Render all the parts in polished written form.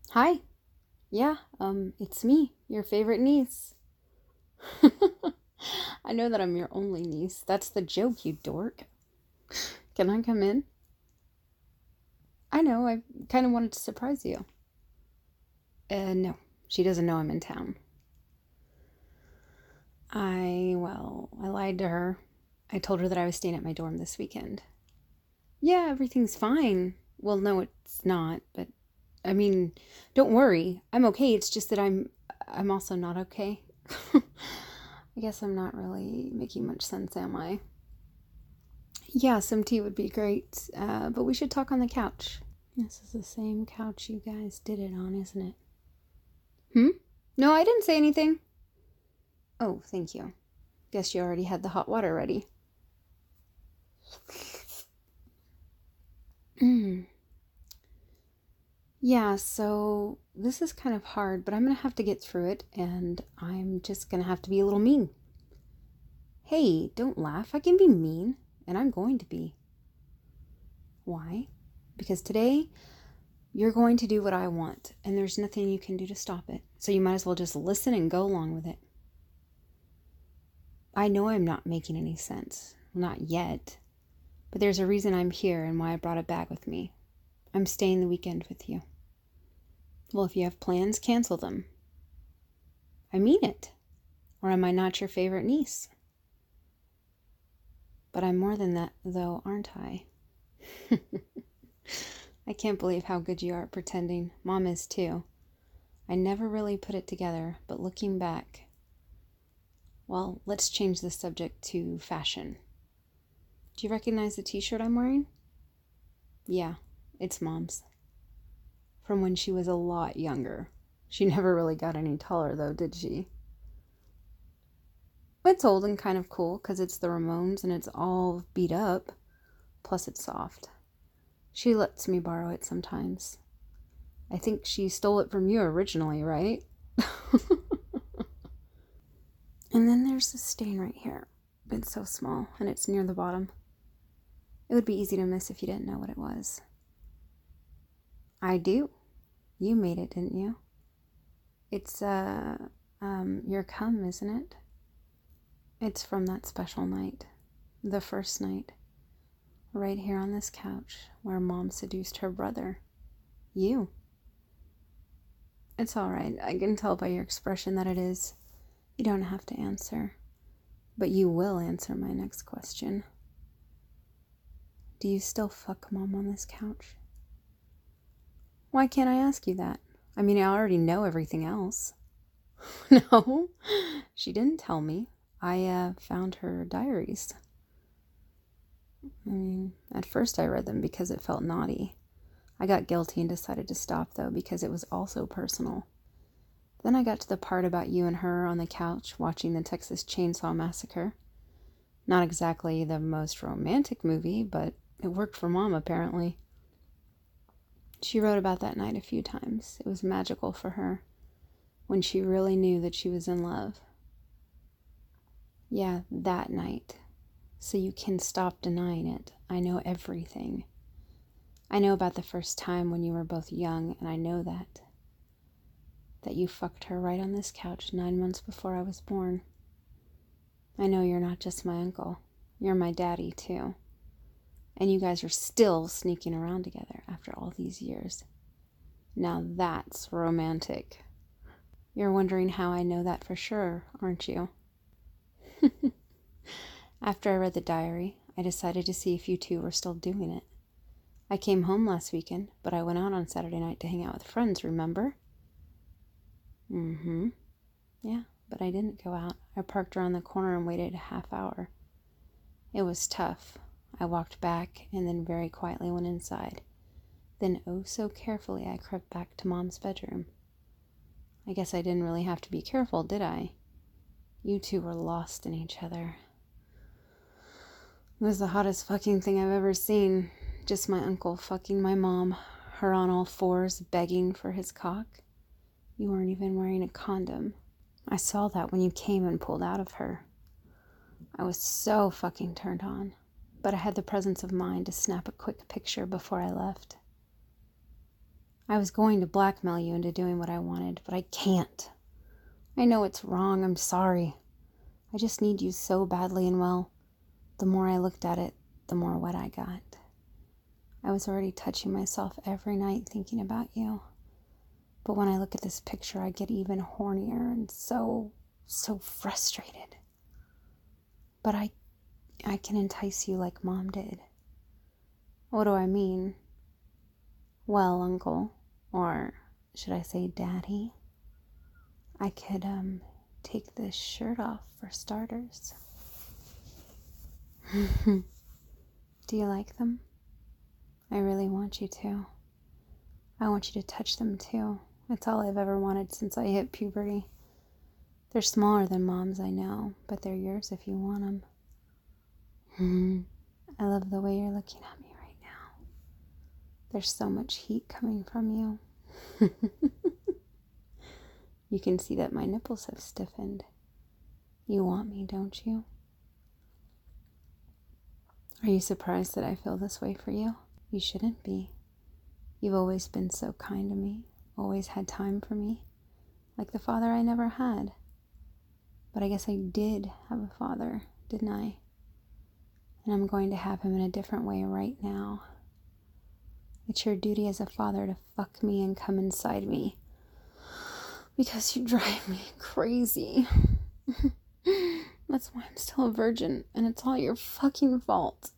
Hi. Yeah, it's me, your favorite niece. I know that I'm your only niece. That's the joke, you dork. Can I come in? I know, I kind of wanted to surprise you. No, she doesn't know I'm in town. I lied to her. I told her that I was staying at my dorm this weekend. Yeah, everything's fine. Well, no, it's not, but I mean, don't worry. I'm okay. It's just that I'm also not okay. I guess I'm not really making much sense, am I? Yeah, some tea would be great, but we should talk on the couch. This is the same couch you guys did it on, isn't it? Hmm? No, I didn't say anything. Oh, thank you. Guess you already had the hot water ready. Mm. Yeah, so this is kind of hard, but I'm gonna have to get through it, and I'm just gonna have to be a little mean. Hey, don't laugh. I can be mean, and I'm going to be. Why? Because today you're going to do what I want, and there's nothing you can do to stop it. So you might as well just listen and go along with it. I know I'm not making any sense. Not yet. But there's a reason I'm here and why I brought a bag with me. I'm staying the weekend with you. Well, if you have plans, cancel them. I mean it. Or am I not your favorite niece? But I'm more than that, though, aren't I? I can't believe how good you are at pretending. Mom is too. I never really put it together, but looking back, well, let's change the subject to fashion. Do you recognize the t-shirt I'm wearing? Yeah, it's Mom's. From when she was a lot younger. She never really got any taller, though, did she? It's old and kind of cool because it's the Ramones and it's all beat up. Plus, it's soft. She lets me borrow it sometimes. I think she stole it from you originally, right? And then there's this stain right here. It's so small and it's near the bottom. It would be easy to miss if you didn't know what it was. I do. You made it, didn't you? It's, your cum, isn't it? It's from that special night. The first night. Right here on this couch where Mom seduced her brother. You. It's all right. I can tell by your expression that it is. You don't have to answer. But you will answer my next question. Do you still fuck Mom on this couch? Why can't I ask you that? I mean, I already know everything else. No, she didn't tell me. I found her diaries. I mean, at first I read them because it felt naughty. I got guilty and decided to stop, though, because it was also personal. Then I got to the part about you and her on the couch watching the Texas Chainsaw Massacre. Not exactly the most romantic movie, but it worked for Mom, apparently. She wrote about that night a few times. It was magical for her, when she really knew that she was in love. Yeah, that night. So you can stop denying it. I know everything. I know about the first time when you were both young, and I know that. That you fucked her right on this couch 9 months before I was born. I know you're not just my uncle. You're my daddy, too. And you guys are still sneaking around together after all these years. Now that's romantic. You're wondering how I know that for sure, aren't you? After I read the diary, I decided to see if you two were still doing it. I came home last weekend, but I went out on Saturday night to hang out with friends, remember? Mm-hmm. Yeah, but I didn't go out. I parked around the corner and waited a half hour. It was tough. I walked back and then very quietly went inside. Then oh so carefully I crept back to Mom's bedroom. I guess I didn't really have to be careful, did I? You two were lost in each other. It was the hottest fucking thing I've ever seen. Just my uncle fucking my mom, her on all fours begging for his cock. You weren't even wearing a condom. I saw that when you came and pulled out of her. I was so fucking turned on, but I had the presence of mind to snap a quick picture before I left. I was going to blackmail you into doing what I wanted, but I can't. I know it's wrong. I'm sorry. I just need you so badly, and well, the more I looked at it, the more wet I got. I was already touching myself every night thinking about you. But when I look at this picture, I get even hornier and so frustrated. But I can entice you like Mom did. What do I mean? Well, Uncle, or should I say Daddy, I could take this shirt off for starters. Do you like them? I really want you to. I want you to touch them too. It's all I've ever wanted since I hit puberty. They're smaller than Mom's, I know, but they're yours if you want them. I love the way you're looking at me right now. There's so much heat coming from you. You can see that my nipples have stiffened. You want me, don't you? Are you surprised that I feel this way for you? You shouldn't be. You've always been so kind to me, always had time for me, like the father I never had. But I guess I did have a father, didn't I? And I'm going to have him in a different way right now. It's your duty as a father to fuck me and come inside me. Because you drive me crazy. That's why I'm still a virgin, and it's all your fucking fault.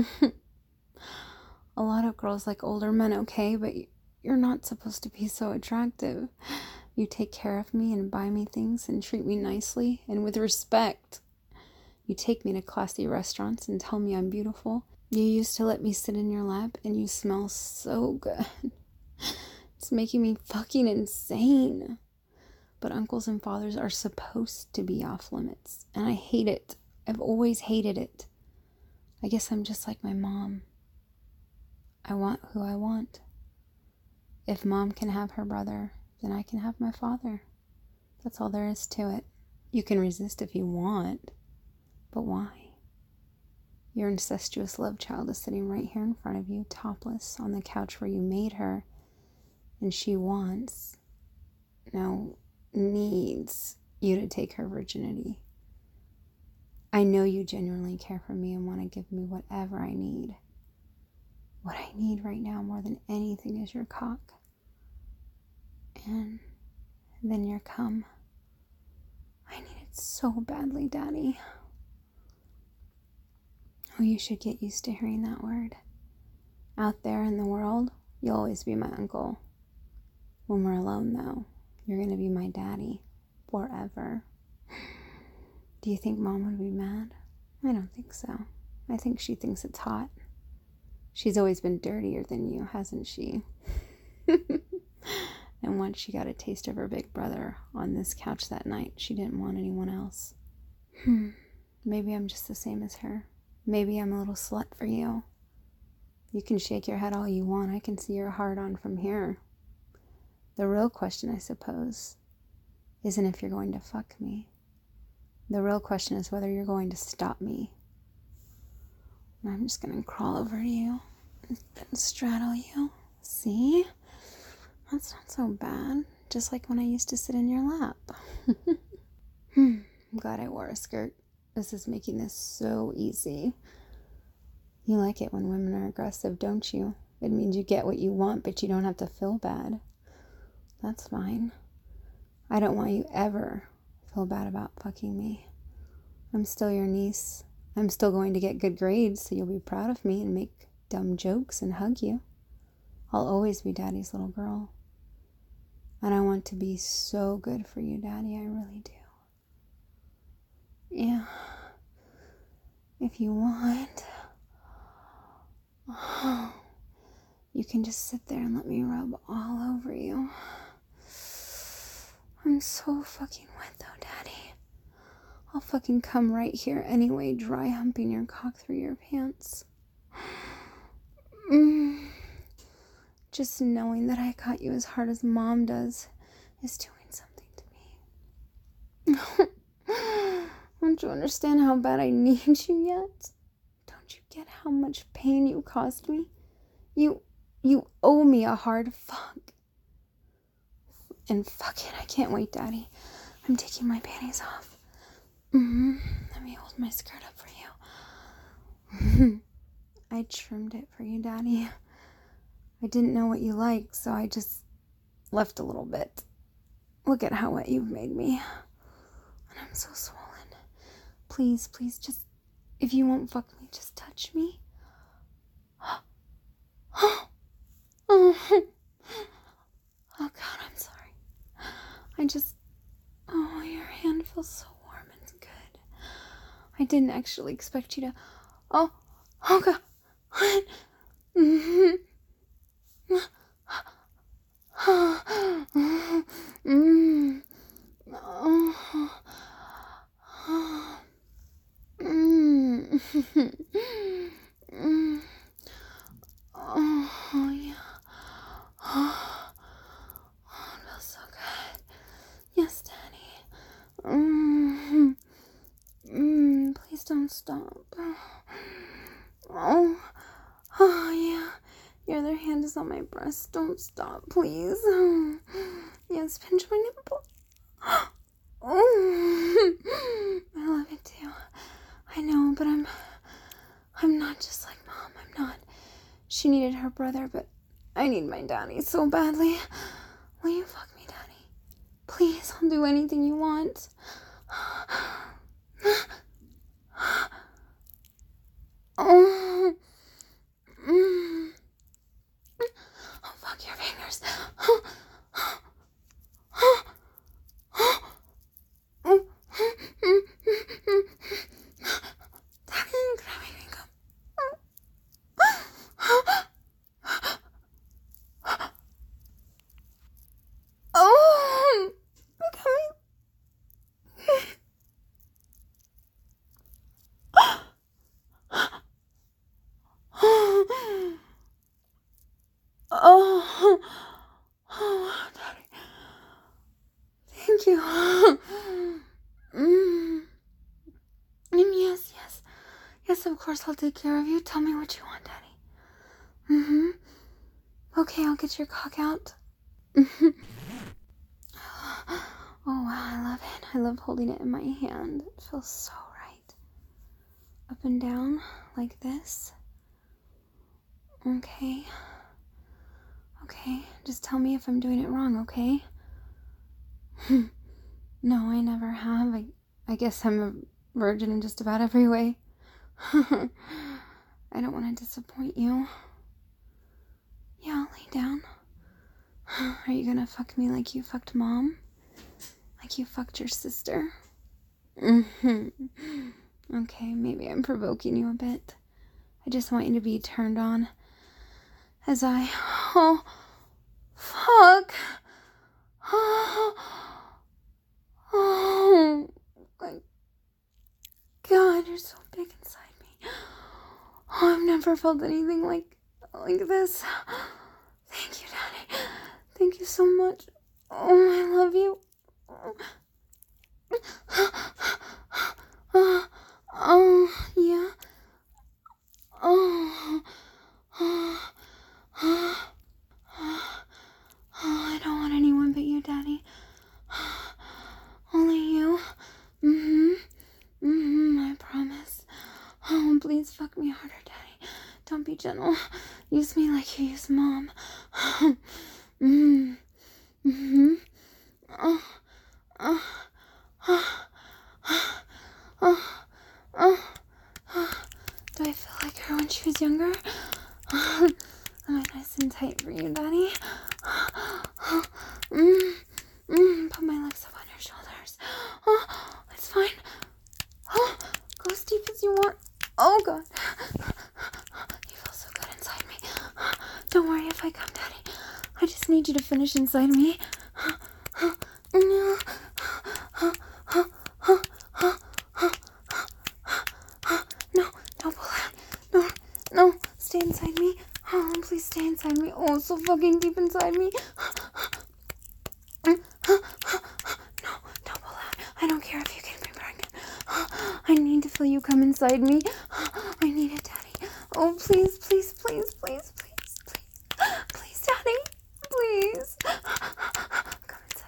A lot of girls like older men, okay, but you're not supposed to be so attractive. You take care of me and buy me things and treat me nicely and with respect. You take me to classy restaurants and tell me I'm beautiful. You used to let me sit in your lap and you smell so good. It's making me fucking insane. But uncles and fathers are supposed to be off limits, and I hate it. I've always hated it. I guess I'm just like my mom. I want who I want. If Mom can have her brother, then I can have my father. That's all there is to it. You can resist if you want, but why? Your incestuous love child is sitting right here in front of you, topless, on the couch where you made her, and she wants, no, needs you to take her virginity. I know you genuinely care for me and want to give me whatever I need. What I need right now more than anything is your cock. And then your cum. I need it so badly, Daddy. Oh, you should get used to hearing that word. Out there in the world, you'll always be my uncle. When we're alone, though, you're going to be my daddy. Forever. Do you think Mom would be mad? I don't think so. I think she thinks it's hot. She's always been dirtier than you, hasn't she? And once she got a taste of her big brother on this couch that night, she didn't want anyone else. Maybe I'm just the same as her. Maybe I'm a little slut for you. You can shake your head all you want. I can see your heart on from here. The real question, I suppose, isn't if you're going to fuck me. The real question is whether you're going to stop me. And I'm just going to crawl over to you and straddle you. See? That's not so bad. Just like when I used to sit in your lap. I'm glad I wore a skirt. This is making this so easy. You like it when women are aggressive, don't you? It means you get what you want, but you don't have to feel bad. That's fine. I don't want you ever feel bad about fucking me. I'm still your niece. I'm still going to get good grades, so you'll be proud of me and make dumb jokes and hug you. I'll always be Daddy's little girl. And I want to be so good for you, Daddy. I really do. Yeah. If you want, you can just sit there and let me rub all over you. I'm so fucking wet though, Daddy. I'll fucking come right here anyway, dry humping your cock through your pants. Just knowing that I got you as hard as Mom does is doing something to me. Don't you understand how bad I need you yet? Don't you get how much pain you caused me? You owe me a hard fuck. And fuck it, I can't wait, Daddy. I'm taking my panties off. Let me hold my skirt up for you. I trimmed it for you, Daddy. I didn't know what you liked, so I just left a little bit. Look at how wet you've made me. And I'm so swollen. Please, just, if you won't fuck me, just touch me. Oh God, I'm sorry. Your hand feels so warm and good. I didn't actually expect you to, oh God. Oh, yeah. Oh, it feels so good. Yes, Daddy. Please don't stop. Oh, yeah. Your other hand is on my breast. Don't stop, please. Yes, pinch my nipple. Oh, I love it too. I know, but I'm not just like Mom. I'm not. She needed her brother, but I need my daddy so badly. Will you fuck me, Daddy? Please, I'll do anything you want. Oh, oh fuck your fingers. Daddy, can I make me come? Oh, look how oh, Daddy. Thank you. Yes, of course I'll take care of you. Tell me what you want, Daddy. Okay, I'll get your cock out. Oh, wow, I love it. I love holding it in my hand. It feels so right. Up and down, like this. Okay, just tell me if I'm doing it wrong, okay? No, I never have. I guess I'm a virgin in just about every way. I don't want to disappoint you. Yeah, I'll lay down. Are you gonna fuck me like you fucked Mom? Like you fucked your sister? Okay, maybe I'm provoking you a bit. I just want you to be turned on as I... Oh, fuck. Oh, my God, you're so big inside me. Oh, I've never felt anything like this. Thank you, Daddy. Thank you so much. Oh, I love you. Oh, yeah. Oh, I don't want anyone but you, Daddy. Only you. I promise. Oh, please fuck me harder, Daddy. Don't be gentle. Use me like you use Mom. Do I feel like her when she was younger? Am I nice and tight for you, Daddy? Put my legs up on your shoulders. Oh, it's fine. Oh, go as deep as you want. Oh, God. You feel so good inside me. Don't worry if I come, Daddy. I just need you to finish inside me. No, don't pull out. No, stay inside me. Oh, please stay inside me. Oh, so fucking deep inside me. No, don't pull out. I don't care if you get me pregnant. I need to feel you come inside me. I need it, Daddy. Oh, please, please, please, please, please, please. Please, Daddy. Please. Come inside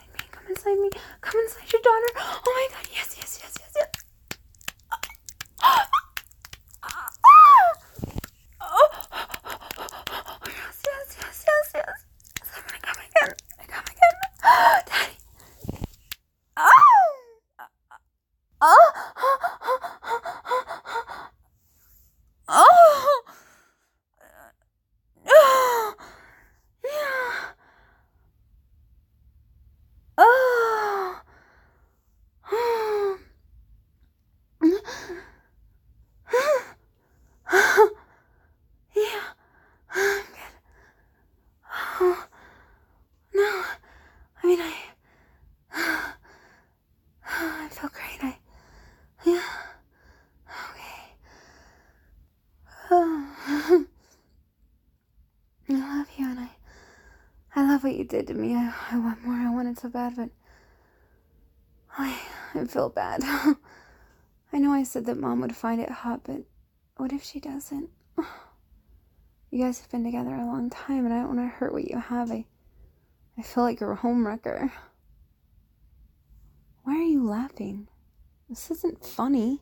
what you did to me. I want more. I want it so bad, but I feel bad. I know I said that Mom would find it hot, but what if she doesn't? You guys have been together a long time, and I don't want to hurt what you have. I feel like you're a homewrecker. Why are you laughing? This isn't funny.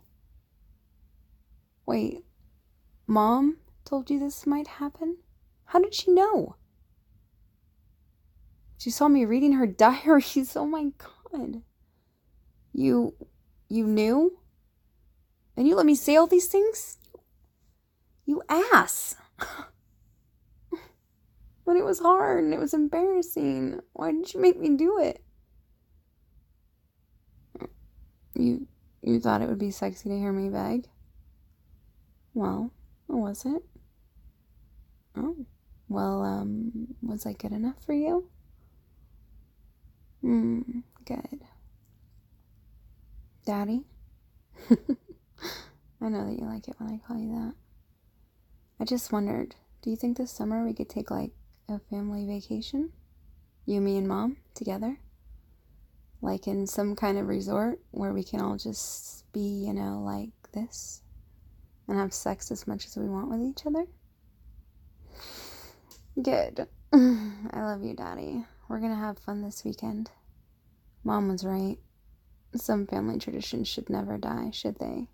Wait, Mom told you this might happen? How did she know? She saw me reading her diaries. Oh my God. You knew? And you let me say all these things? You ass. But it was hard and it was embarrassing. Why did you make me do it? You thought it would be sexy to hear me beg? Well, was it? Oh. Well, was I good enough for you? Good. Daddy? I know that you like it when I call you that. I just wondered, do you think this summer we could take, like, a family vacation? You, me, and Mom together? Like in some kind of resort where we can all just be, like this? And have sex as much as we want with each other? Good. I love you, Daddy. We're gonna have fun this weekend. Mom was right. Some family traditions should never die, should they?